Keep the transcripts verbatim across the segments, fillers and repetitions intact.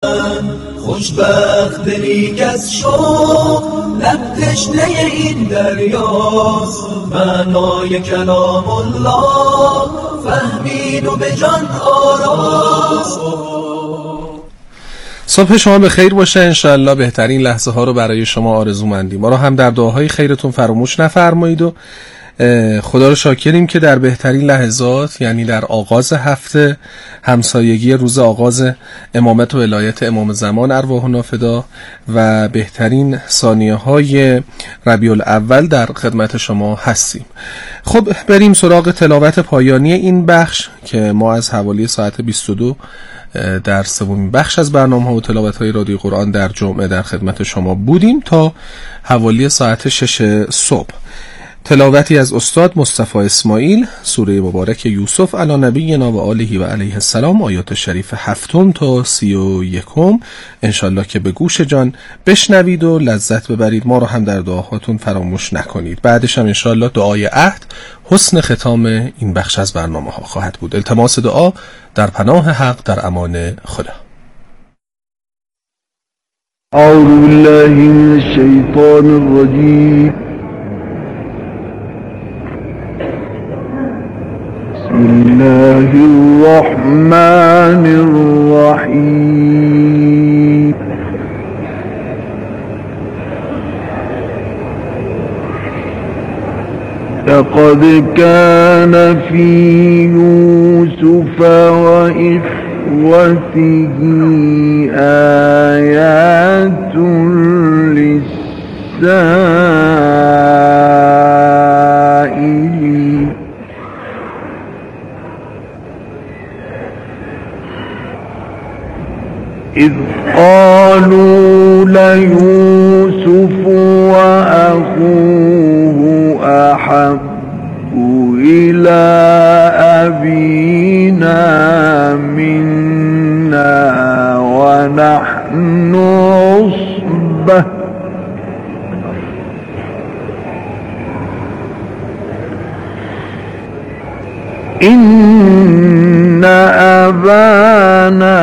خوشبخت دلی کس شد لب تشنه این دریاست، معنای کلام الله فهمید و به جان آراست. صبح شما به خیر باشه. انشالله بهترین لحظه ها رو برای شما آرزومندیم. ما رو هم در دعاهای خیرتون فراموش نفرمایید و خدا رو شاکریم که در بهترین لحظات، یعنی در آغاز هفته همسایگی روز آغاز امامت و ولایت امام زمان ارواحنا فدا و بهترین ثانیه های ربیع الاول در خدمت شما هستیم. خب بریم سراغ تلاوت پایانی این بخش که ما از حوالی ساعت بیست و دو در سومین بخش از برنامه ها و تلاوت های رادیو قرآن در جمعه در خدمت شما بودیم تا حوالی ساعت شش صبح. تلاوتی از استاد مصطفی اسماعیل، سوره مبارک یوسف علی نبینا و آله و علیه السلام، آیات شریف هفتم تا سی و یکم، انشالله که به گوش جان بشنوید و لذت ببرید. ما رو هم در دعاهاتون فراموش نکنید. بعدش هم انشالله دعای عهد حسن ختام این بخش از برنامه ها خواهد بود. التماس دعا در پناه حق در امان خدا. اعوذ بالله من الشیطان الرجیم. بسم الله الرحمن الرحیم. لقد كان في يوسف وإخوته آيات للسائلين. إذ قالوا ليوسف وأخوه أحب إلى أبينا منا ونحن عصبة إن أبانا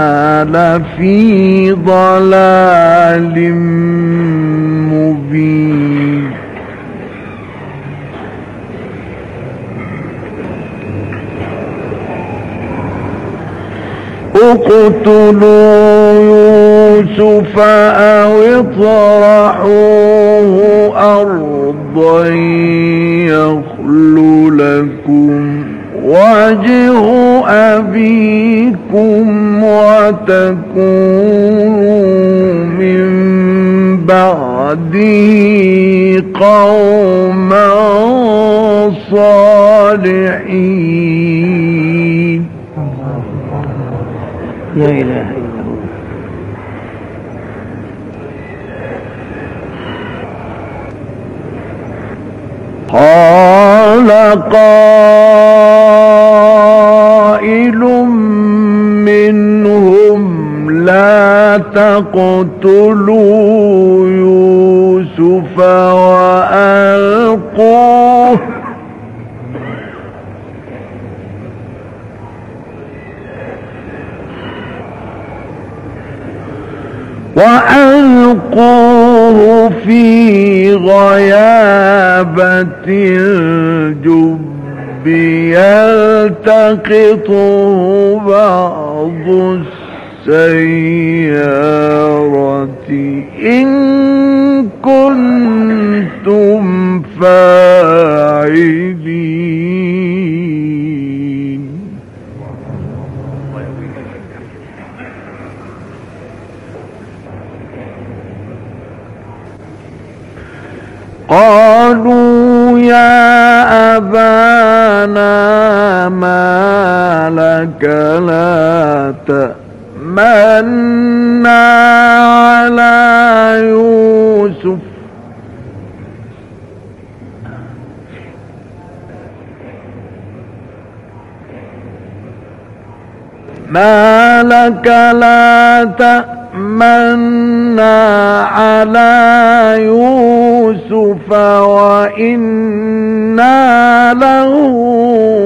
لفي ضلال مبين. اقتلوا يوسف أو اطرحوه أرضا يخل لكم وجه أبيكم وتكونوا من بعده قوما صالحين. لا إله إلا الله. قال قائل منهم لا تقتلوا يوسف وألقوه وألقوه في غيابة الجب يلتقطه بعض السيارة إن كنتم فاعلين. قالوا يا أبانا ما لك لا تأمنا على يوسف ما لك لا تأمنا على يوسف وإنا له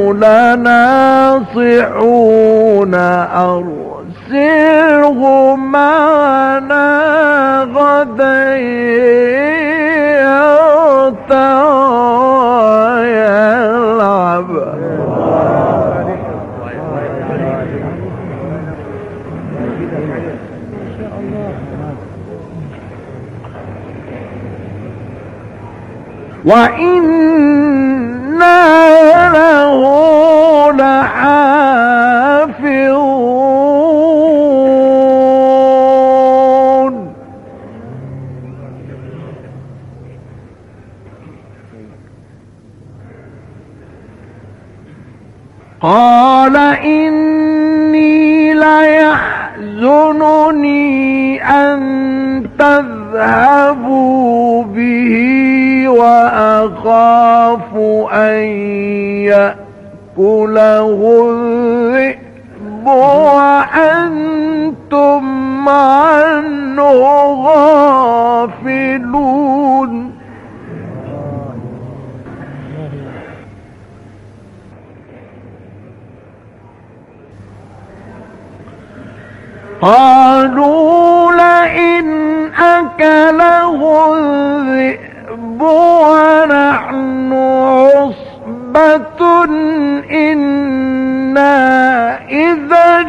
لناصحون أرسله معنا وإنا له لحافظون. قال إني ليحزنني أن تذهبوا به وأخاف أن يأكله الذئب وأنتم عنه غافلون. قالوا لئن أكله الذئب ونحن عصبة إنا إذا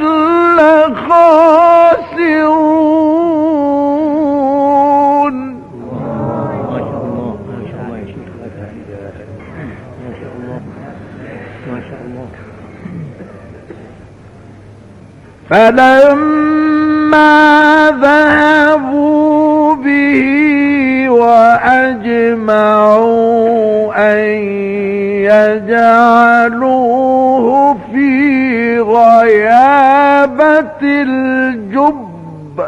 لخاسرون. فلما ذهبوا به وأجمعوا أن يجعلوه في غيابة الجب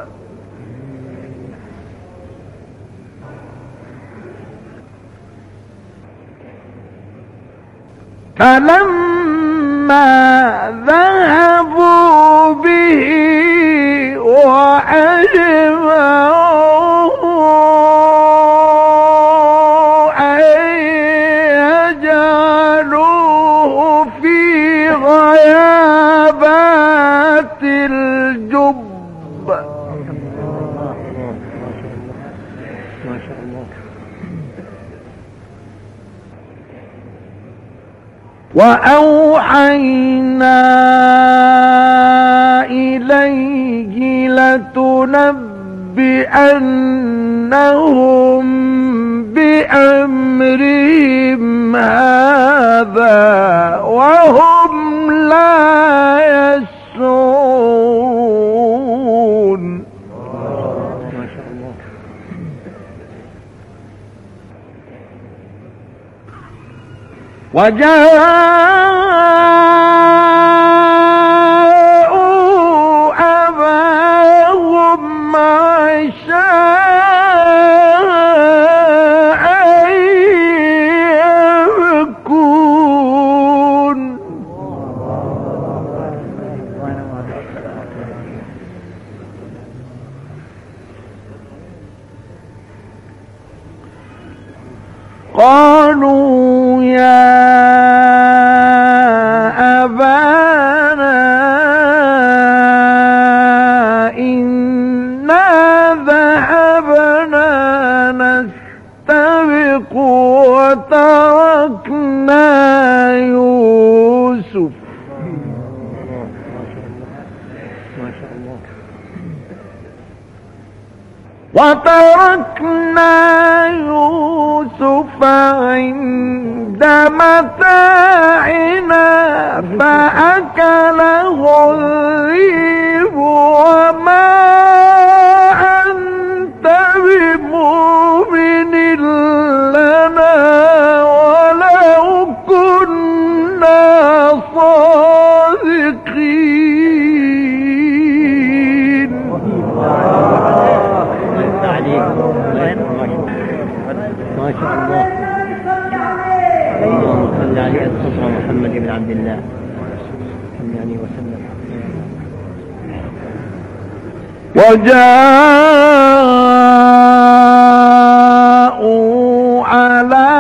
فلما ذهبوا به وأجمعوا أن يجعلوه في غيابات الجب وأوحينا إليه لتنبئنهم بأمرهم هذا وهم لا يشعرون. وجاءوا أباهم عشاء يبكون. قالوا يا أبانا إنا ذهبنا نستبق وتركنا يوسف وتركنا يوسف عند متاعنا فأكله الذئب وما أنت بمؤمن لنا ولو كنا صادقين. ما شاء الله. اللهم صل على سيدنا محمد بن عبد الله صلى الله عليه وسلم. وجاءوا على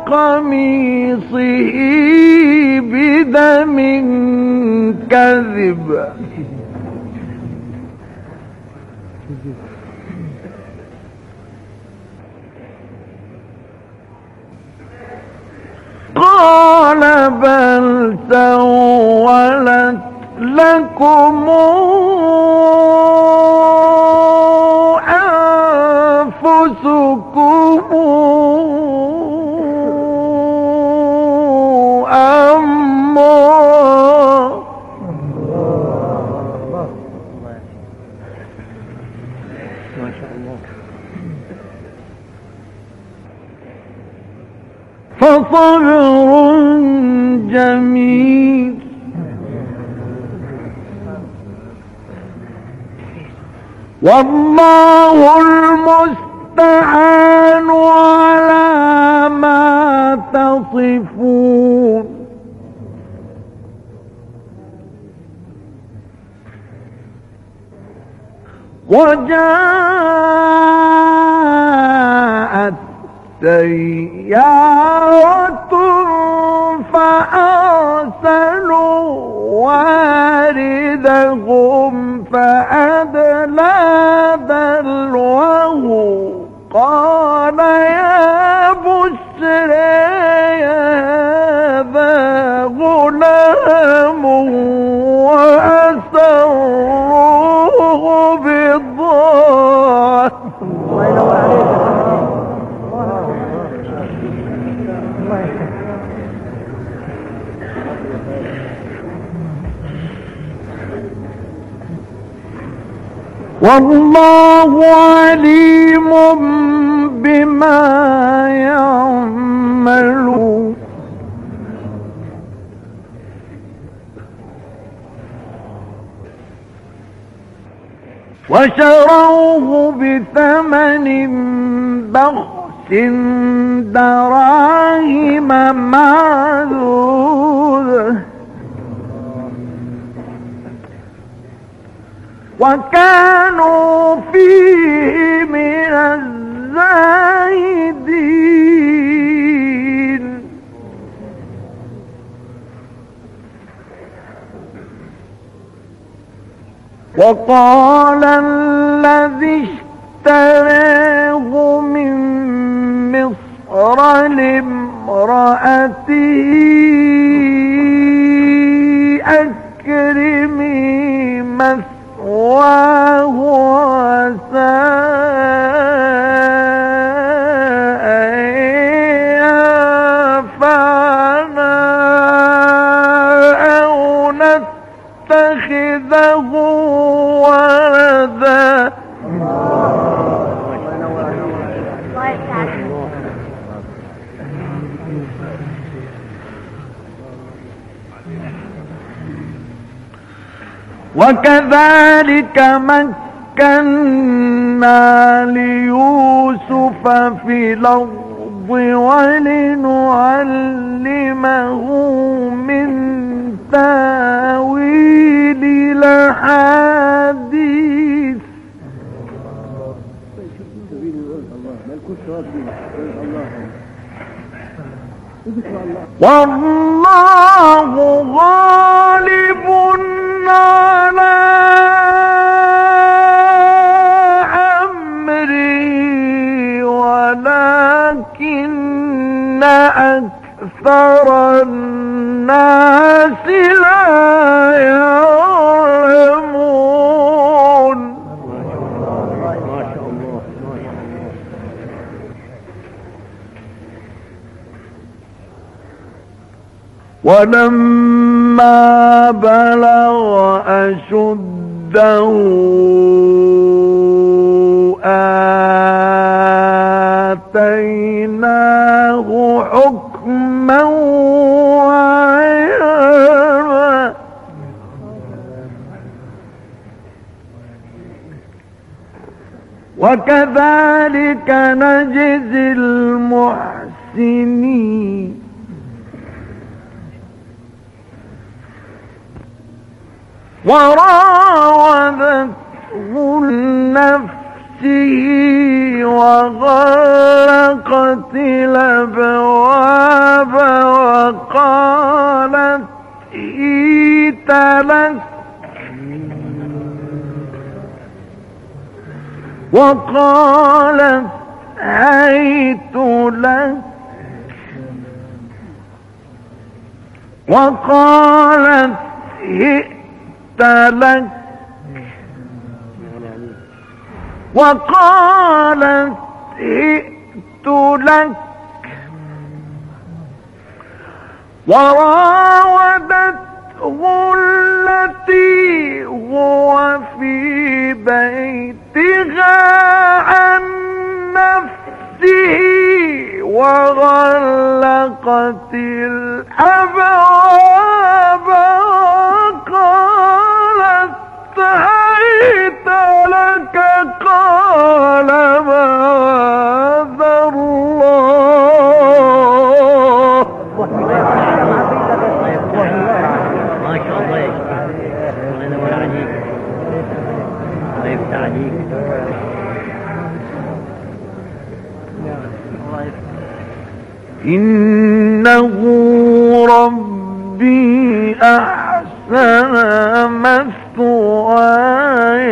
قميصه بدم كذب قال بل سولت لكم أنفسكم أمرا ما شاء الله. فصبر جميل والله المستعان على ما تصفون. وجاءت سيارة فأرسلوا واردهم فأدلى دلوه قال يا بشرى هذا غلام وأسروه بضاعة. والله عليم بما يعملون. وشروه بثمن بخس دراهم معدودة وكانوا فيه من الزاهدين. وقال الذي اشتراه من مصر لامرأته أكرمي مثواه وعسى أن ينفعنا أو نتخذه ولدا. وكذلك مكنا ليوسف في الأرض ولنعلمه من تاويل الأحاديث. والله غالب على أمره ولكن أكثر الناس لا يعلمون. ولما بلغ أشده آتيناه حكما وعلما وكذلك نجزي المحسنين. وراودته نفسه وغلقت الأبواب وقالت هيت لك وقالت هيت لك وقالت هئت لك وقالت جئت لك وراودته التي هو في بيتها عن نفسه وغلقت الأبواب وقالت هيت لك قال معاذ الله. ما شاء الله يا شيخ، الله ينور عليك، الله يفتح عليك. إنه ربي أحسن مثواي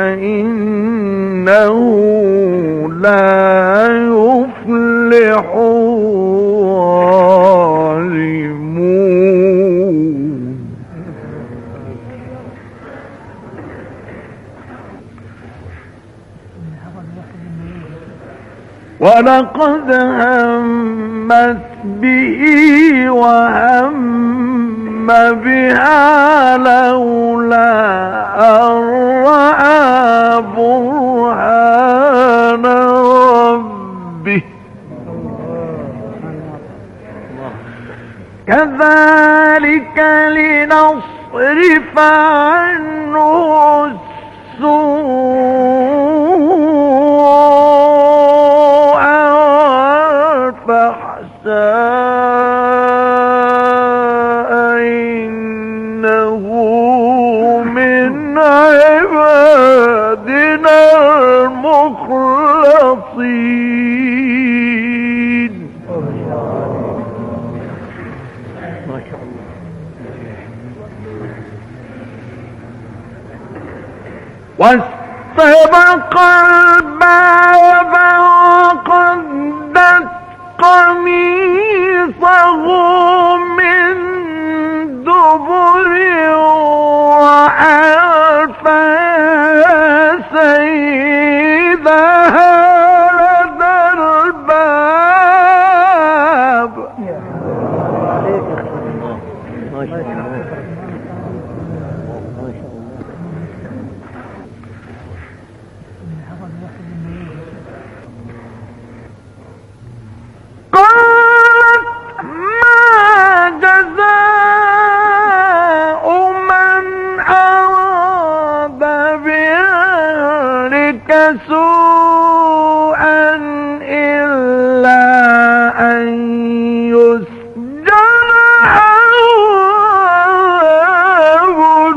إنه لا يفلح الظالمون. ولقد همت به وهم بها لولا أن رأى برهان ربه كذلك لنصرف عنه السوء والفحشاء إنه من عبادنا المخلصين. ما شاء الله. واستبق الباب وقدت قميصه من دبر وألف سيدها لدى الباب. ما شاء الله. قالت ما جزاء من أراد بأهلك سوءا إلا أن يسجن أو عذاب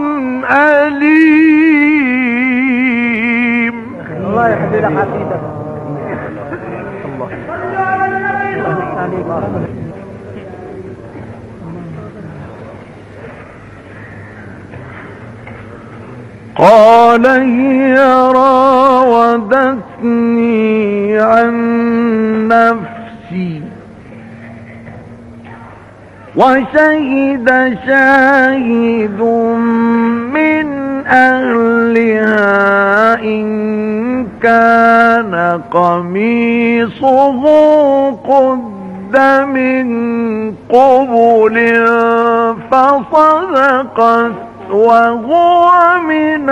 أليم. الله يحفظ لك عقيدتك. قال هي راودتني عن نفسي وشهد شاهد من أهلها إن كان قميصه قد من قبل فصدقت وهو من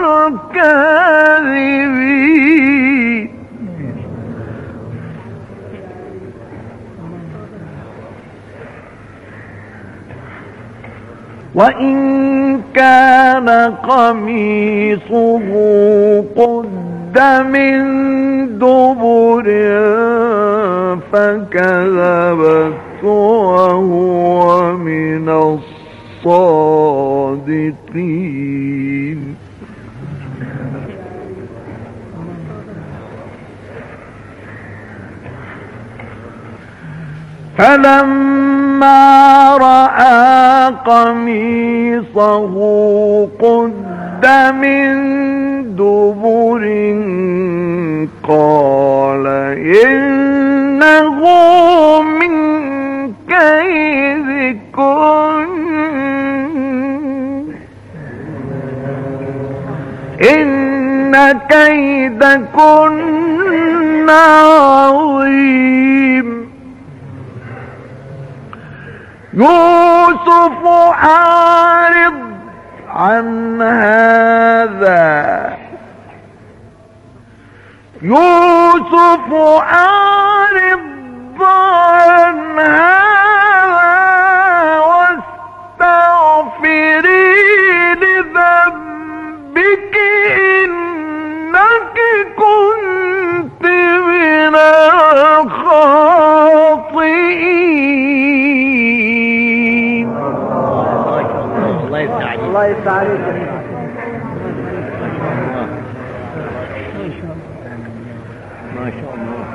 الكاذبين. وإن كان قميصه قد من دبر فكذبت وهو من الصادقين. فلما رأى قميصه قد من دبر قال إنه من كيدكن إن كيدكن عظيم. يوسف أعرض عن هذا، يوسف أعرض عن هذا واستغفري لذنبك إنك كنت من الخاطئين. الله يفتح عليك. الله يفتح عليك. ما شاء الله.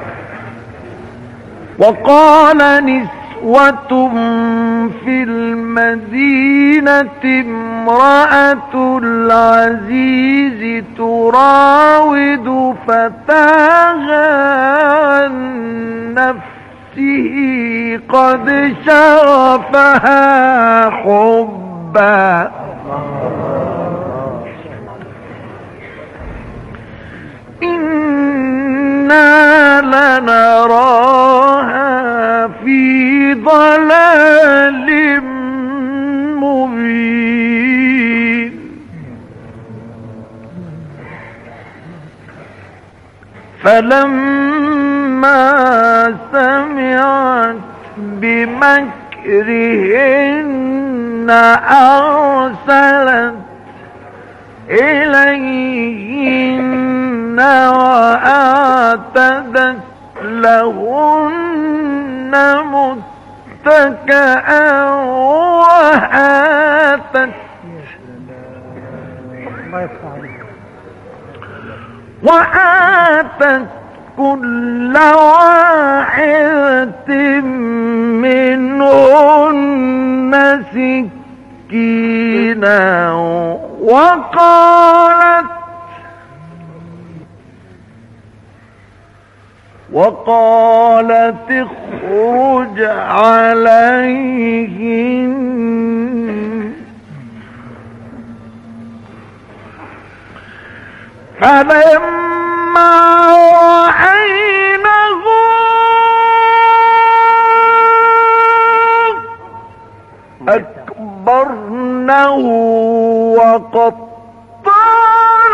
وقال نسوة في المدينة امرأة العزيز تراود فتاها عن نفسه قد شغفها حبا إنا لنراها في ضلال مبين. فلما سمعت بمكرهن أرسلت إليهن وآتدت لهن متكئا وآتت وآتت كل واحدة منهن سكينا وقالت وقالت اخرج عليهن. فلما رأينه أكبرنه وقطعن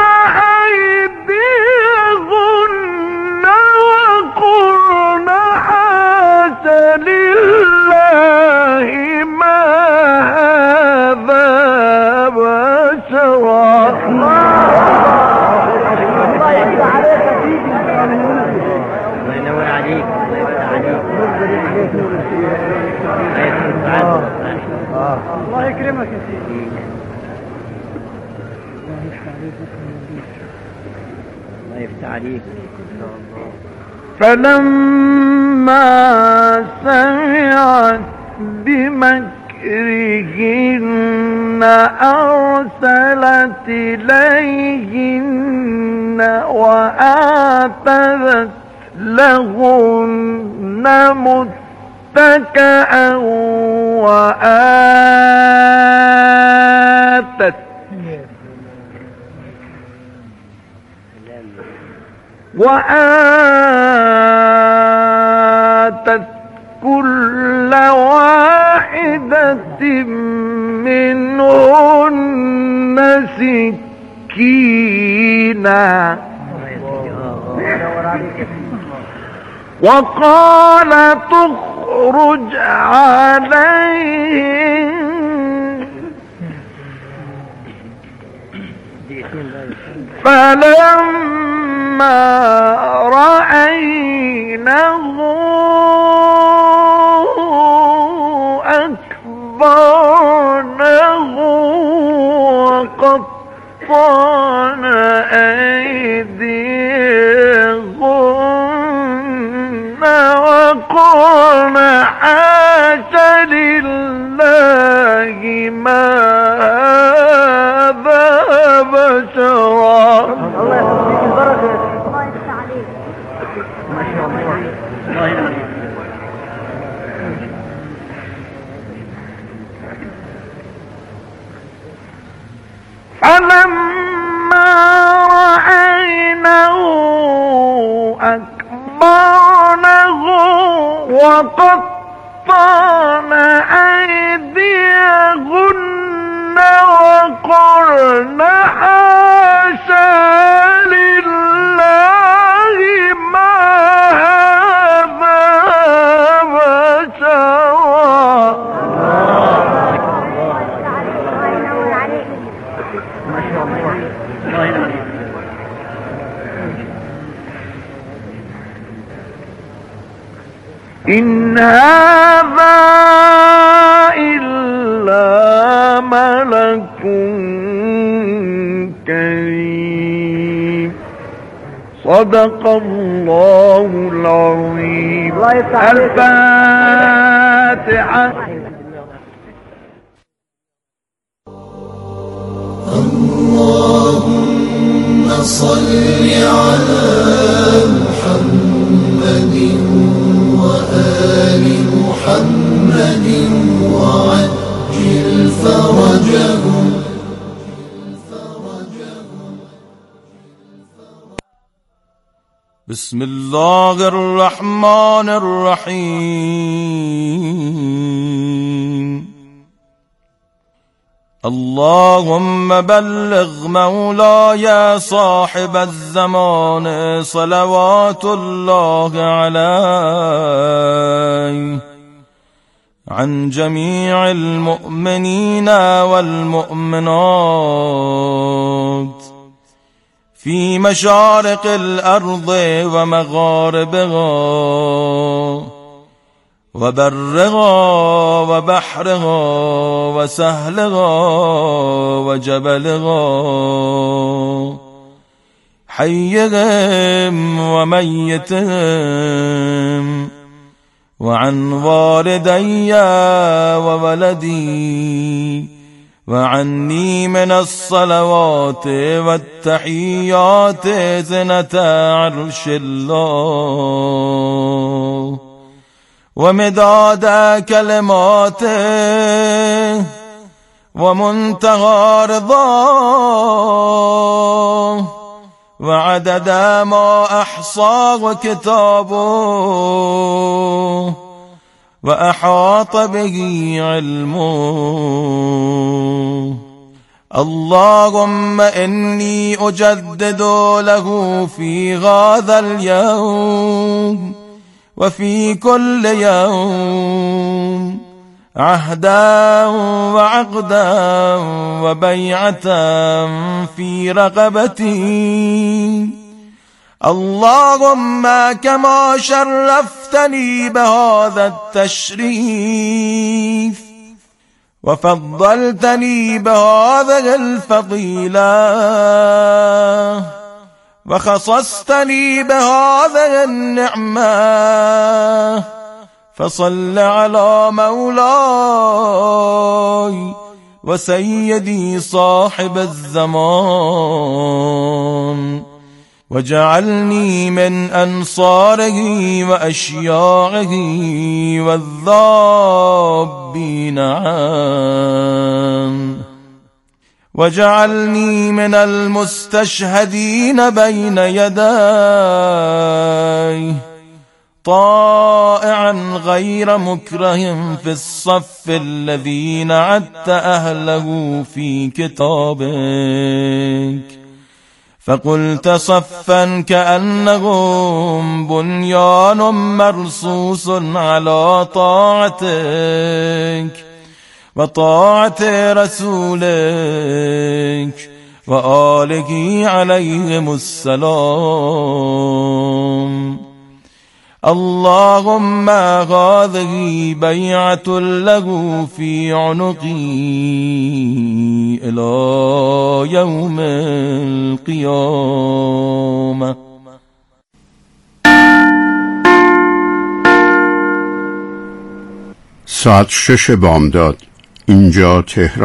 أيديهن وقلن حاش لله ما هذا بشرا. الله يفتح عليك يا سيدي. الله ينور عليك. الله يفتح عليك. الله يكرمك يا سيدي. الله يفتح عليك. فلما سمعت بمكرهن أرسلت إليهن وآتت لهن متكئا وآتت وآتت كل واحدة منهن سكينا وقال تخرج عليهم. فلما رأينه أكبرنه وقطعن أيديهن وقلن حاش لله ما هذا بشرا. الله يفتح البركة. الله يفتح عليك. ما شاء الله. الله ينور. فلما رأينه أكبرنه وقطعن أيديهن وقلن حاشا لله ما هذا بشرا. إن هذا إلا ملك كريم. صدق الله العظيم. الفاتحة. اللهم صل على محمد وآل محمد وعجل فرجهم. بسم الله الرحمن الرحيم. اللهم بلغ مولاي صاحب الزمان صلوات الله عليه عن جميع المؤمنين والمؤمنات في مشارق الأرض ومغاربها وبرها وبحرها وسهلها وجبلها حيهم وميتهم وعن والدي وولدي وعني من الصلوات والتحيات زنة عرش الله ومداد كلماته ومنتهى رضاه وعدد ما أحصاه كتابه وأحاط به علمه. اللهم إني أجدد له في هذا اليوم وفي كل يوم عهدا وعقدا وبيعة في رقبتي. اللهم كما شرفتني بهذا التشريف وفضلتني بهذه الفضيلة وخصصتني بهذه النعمة فصل على مولاي وسيدي صاحب الزمان وجعلني من أنصاره وأشياعه والذابين عنه وجعلني من المستشهدين بين يديه طائعا غير مكره في الصف الذي نعدت أهله في كتابك فقلت صفا كأنهم بنيان مرصوص على طاعتك وطاعة رسولك وآله عليهم السلام. اللهم هذه بيعة له في عنقي إلى يوم القيامة. ساعت شش بامداد. اینجا تهران.